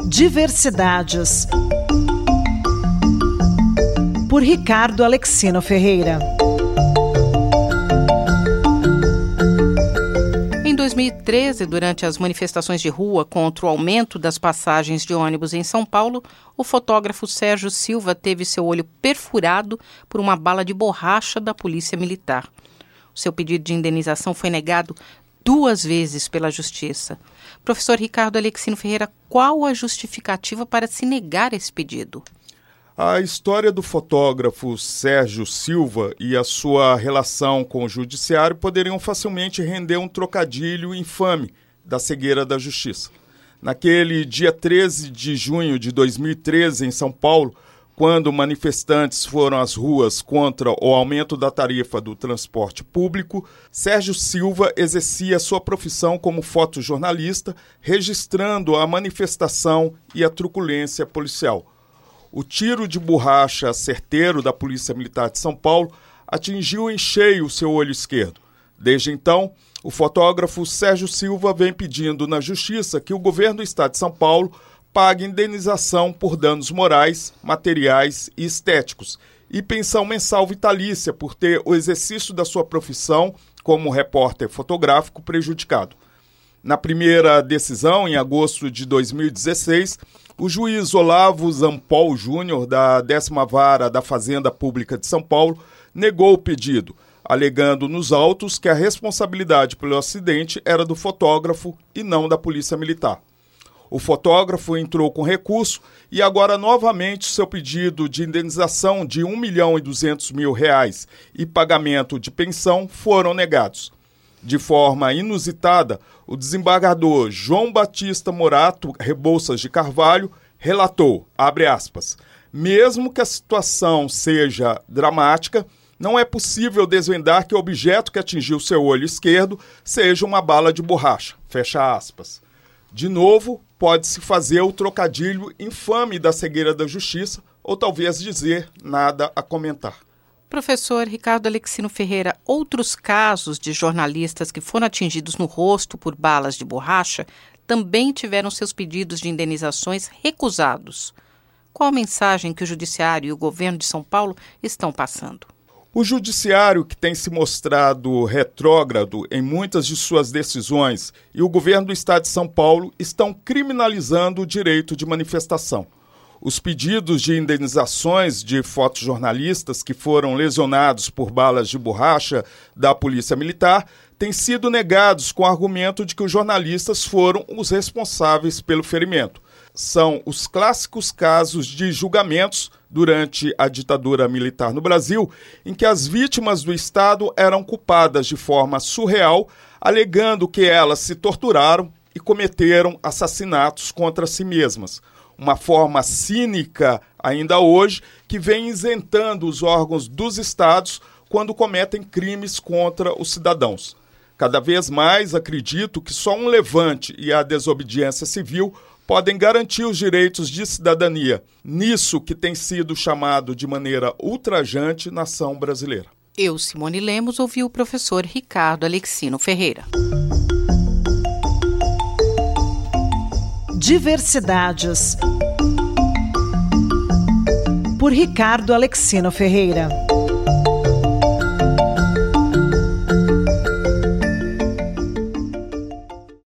Diversidades, por Ricardo Alexino Ferreira. Em 2013, durante as manifestações de rua contra o aumento das passagens de ônibus em São Paulo, o fotógrafo Sérgio Silva teve seu olho perfurado por uma bala de borracha da Polícia Militar. O seu pedido de indenização foi negado 2 vezes pela Justiça. Professor Ricardo Alexino Ferreira, qual a justificativa para se negar esse pedido? A história do fotógrafo Sérgio Silva e a sua relação com o judiciário poderiam facilmente render um trocadilho infame da cegueira da justiça. Naquele dia 13 de junho de 2013, em São Paulo, quando manifestantes foram às ruas contra o aumento da tarifa do transporte público, Sérgio Silva exercia sua profissão como fotojornalista, registrando a manifestação e a truculência policial. O tiro de borracha certeiro da Polícia Militar de São Paulo atingiu em cheio o seu olho esquerdo. Desde então, o fotógrafo Sérgio Silva vem pedindo na Justiça que o governo do Estado de São Paulo pague indenização por danos morais, materiais e estéticos e pensão mensal vitalícia por ter o exercício da sua profissão como repórter fotográfico prejudicado. Na primeira decisão, em agosto de 2016, o juiz Olavo Zampol Júnior, da 10ª Vara da Fazenda Pública de São Paulo, negou o pedido, alegando nos autos que a responsabilidade pelo acidente era do fotógrafo e não da Polícia Militar. O fotógrafo entrou com recurso e agora novamente seu pedido de indenização de R$ 1.200.000 e pagamento de pensão foram negados. De forma inusitada, o desembargador João Batista Morato Rebouças de Carvalho relatou, abre aspas, mesmo que a situação seja dramática, não é possível desvendar que o objeto que atingiu seu olho esquerdo seja uma bala de borracha, fecha aspas. De novo, pode-se fazer o trocadilho infame da cegueira da justiça, ou talvez dizer nada a comentar. Professor Ricardo Alexino Ferreira, outros casos de jornalistas que foram atingidos no rosto por balas de borracha também tiveram seus pedidos de indenizações recusados. Qual a mensagem que o Judiciário e o governo de São Paulo estão passando? O Judiciário, que tem se mostrado retrógrado em muitas de suas decisões, e o governo do Estado de São Paulo estão criminalizando o direito de manifestação. Os pedidos de indenizações de fotojornalistas que foram lesionados por balas de borracha da Polícia Militar têm sido negados com o argumento de que os jornalistas foram os responsáveis pelo ferimento. São os clássicos casos de julgamentos durante a ditadura militar no Brasil, em que as vítimas do Estado eram culpadas de forma surreal, alegando que elas se torturaram e cometeram assassinatos contra si mesmas. Uma forma cínica, ainda hoje, que vem isentando os órgãos dos estados quando cometem crimes contra os cidadãos. Cada vez mais acredito que só um levante e a desobediência civil podem garantir os direitos de cidadania, nisso que tem sido chamado de maneira ultrajante nação brasileira. Eu, Simone Lemos, ouvi o professor Ricardo Alexino Ferreira. Diversidades, por Ricardo Alexino Ferreira.